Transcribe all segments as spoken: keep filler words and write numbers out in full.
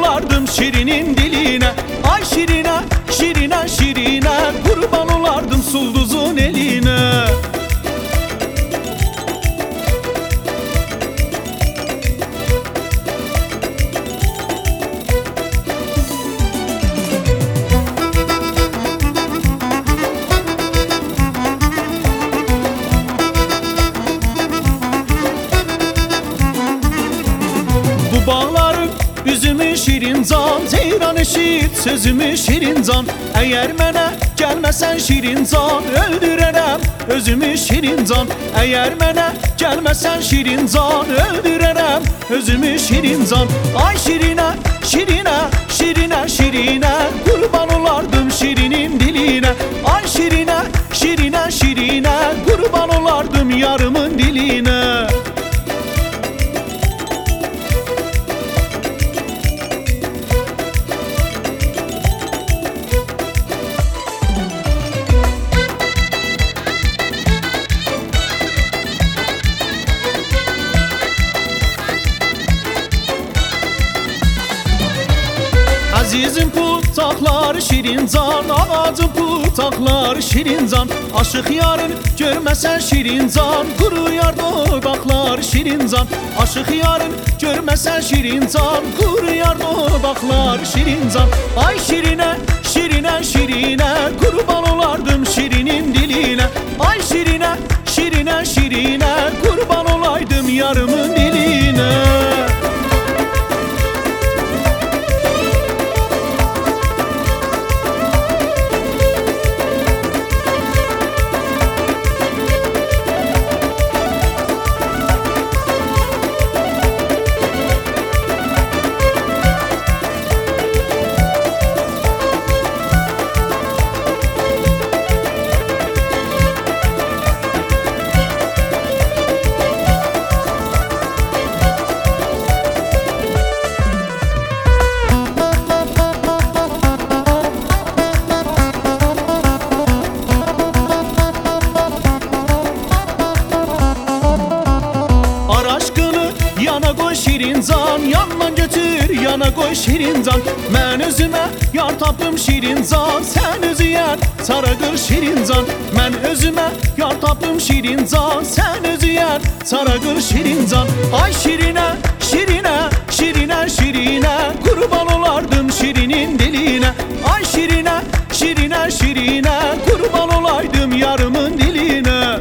olardım şirinin diline. Ay şirine, şirine, şirine, kurban olardım sulduzun eline. Bu bağların üzümü şirin can, ceyran eşit sözümü şirin can. Eğer mənə gəlməsən şirin can, öldürərəm özümü şirin can. Eğer mənə gəlməsən şirin can, öldürərəm özümü şirin can. Ay şirine, şirine, şirine, şirine, kurban olardım şirinin diline. Ay şirine, şirine, şirine, kurban olardım yarımın diline. Azizim putaklar şirin can, ağacım putaklar şirin can. Aşık yarın görməsən şirin can, quruyar dodaqlar şirin can. Aşık yarın görməsən şirin can, quruyar dodaqlar şirin can. Ay şirine, şirine, şirine, kurban olardım şirinin diline. Ay şirine, şirine, şirine, kurban olaydım yarımın diline. Yana koy şirin can, yandan götür yana koy şirin can. Mən özümə yar tapdım şirin can, sen özüyən saragır şirin can. Mən özümə yar tapdım şirin can, sen özüyən saragır şirin can. Ay şirine, şirine, şirine, şirine, kurban olardım şirinin diline. Ay şirine, şirine, şirine, kurban olaydım yarımın diline.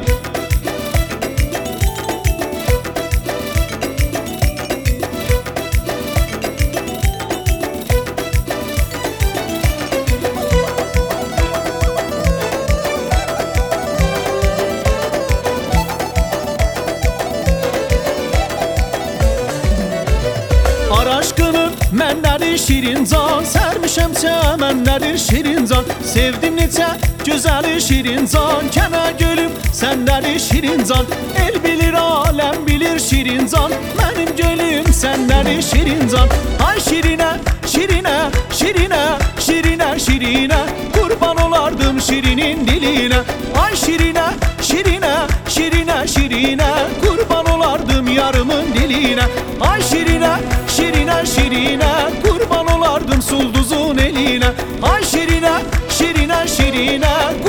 Aşkının mənləri şirin can, sərmişəm çəmənləri şirin can. Sevdim neçə gözəli şirin can, kənə gölüm sənləri şirin can. El bilir, aləm bilir şirin can, mənim gölüm sənləri şirin can. Ay şirine, şirine, şirine, şirine, şirine, kurban olardım şirinin diline. Ay şirine, şirine, şirine, şirine, kurban olardım yarımın diline. Ay şirine, şirine, şirine, kurban olardım sulduzun eline. Ay şirine, şirine, şirine,